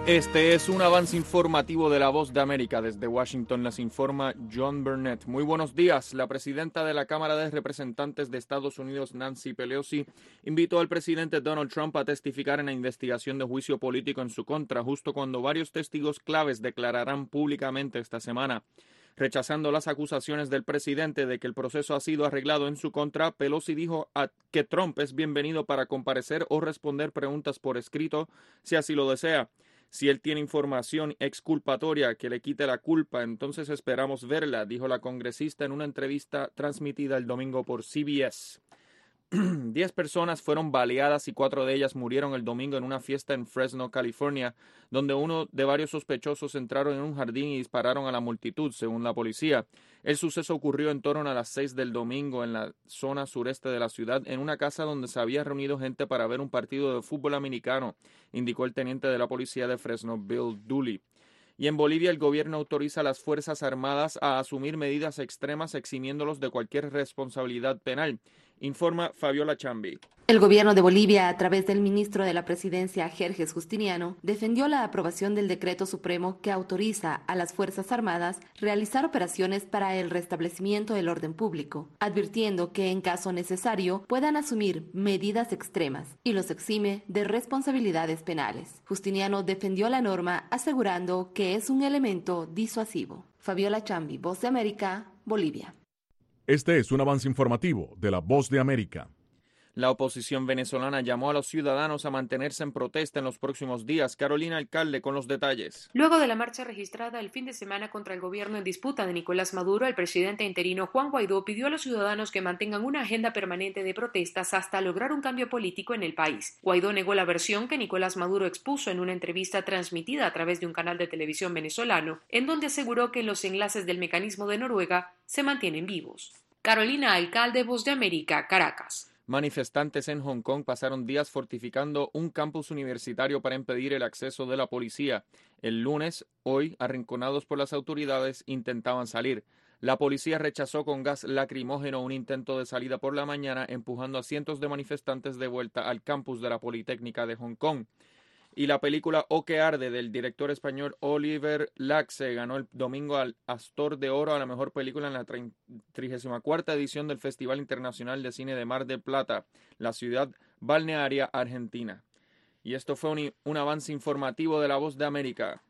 Este es un avance informativo de La Voz de América. Desde Washington les informa John Burnett. Muy buenos días. La presidenta de la Cámara de Representantes de Estados Unidos, Nancy Pelosi, invitó al presidente Donald Trump a testificar en la investigación de juicio político en su contra, justo cuando varios testigos claves declararán públicamente esta semana. Rechazando las acusaciones del presidente de que el proceso ha sido arreglado en su contra, Pelosi dijo que Trump es bienvenido para comparecer o responder preguntas por escrito si así lo desea. Si él tiene información exculpatoria que le quite la culpa, entonces esperamos verla, dijo la congresista en una entrevista transmitida el domingo por CBS. 10 personas fueron baleadas y 4 de ellas murieron el domingo en una fiesta en Fresno, California, donde uno de varios sospechosos entraron en un jardín y dispararon a la multitud, según la policía. El suceso ocurrió en torno a las 6 del domingo en la zona sureste de la ciudad, en una casa donde se había reunido gente para ver un partido de fútbol americano, indicó el teniente de la policía de Fresno, Bill Dooley. Y en Bolivia el gobierno autoriza a las Fuerzas Armadas a asumir medidas extremas eximiéndolos de cualquier responsabilidad penal, informa Fabiola Chambi. El gobierno de Bolivia, a través del ministro de la Presidencia, Jerjes Justiniano, defendió la aprobación del decreto supremo que autoriza a las Fuerzas Armadas realizar operaciones para el restablecimiento del orden público, advirtiendo que en caso necesario puedan asumir medidas extremas y los exime de responsabilidades penales. Justiniano defendió la norma asegurando que es un elemento disuasivo. Fabiola Chambi, Voz de América, Bolivia. Este es un avance informativo de La Voz de América. La oposición venezolana llamó a los ciudadanos a mantenerse en protesta en los próximos días. Carolina Alcalde con los detalles. Luego de la marcha registrada el fin de semana contra el gobierno en disputa de Nicolás Maduro, el presidente interino Juan Guaidó pidió a los ciudadanos que mantengan una agenda permanente de protestas hasta lograr un cambio político en el país. Guaidó negó la versión que Nicolás Maduro expuso en una entrevista transmitida a través de un canal de televisión venezolano, en donde aseguró que los enlaces del mecanismo de Noruega se mantienen vivos. Carolina Alcalde, Voz de América, Caracas. Manifestantes en Hong Kong pasaron días fortificando un campus universitario para impedir el acceso de la policía. El lunes, hoy, arrinconados por las autoridades, intentaban salir. La policía rechazó con gas lacrimógeno un intento de salida por la mañana, empujando a cientos de manifestantes de vuelta al campus de la Politécnica de Hong Kong. Y la película O que arde del director español Oliver Laxe ganó el domingo al Astor de Oro a la mejor película en la 34ª edición del Festival Internacional de Cine de Mar del Plata, la ciudad balnearia argentina. Y esto fue un avance informativo de La Voz de América.